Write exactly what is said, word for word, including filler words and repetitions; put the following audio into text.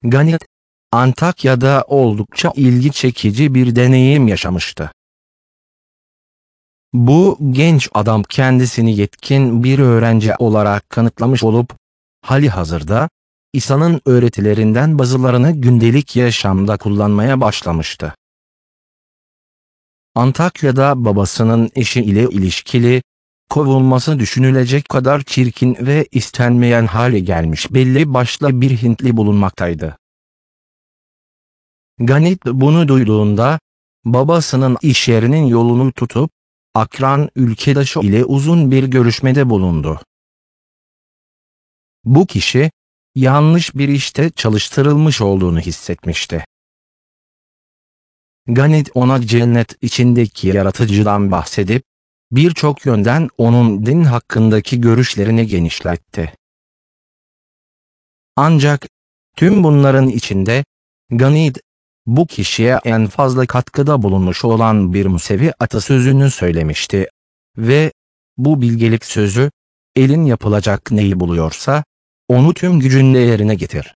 Ganit, Antakya'da oldukça ilgi çekici bir deneyim yaşamıştı. Bu genç adam kendisini yetkin bir öğrenci olarak kanıtlamış olup, halihazırda İsa'nın öğretilerinden bazılarını gündelik yaşamda kullanmaya başlamıştı. Antakya'da babasının eşi ile ilişkili, kovulması düşünülecek kadar çirkin ve istenmeyen hale gelmiş belli başlı bir Hintli bulunmaktaydı. Ganit bunu duyduğunda, babasının iş yerinin yolunu tutup, akran ülkedaşı ile uzun bir görüşmede bulundu. Bu kişi, yanlış bir işte çalıştırılmış olduğunu hissetmişti. Ganit ona cennet içindeki yaratıcıdan bahsedip, birçok yönden onun din hakkındaki görüşlerini genişletti. Ancak, tüm bunların içinde, Ganit, bu kişiye en fazla katkıda bulunmuş olan bir Musevi atasözünü söylemişti ve bu bilgelik sözü, elin yapılacak neyi buluyorsa, onu tüm gücünle yerine getir.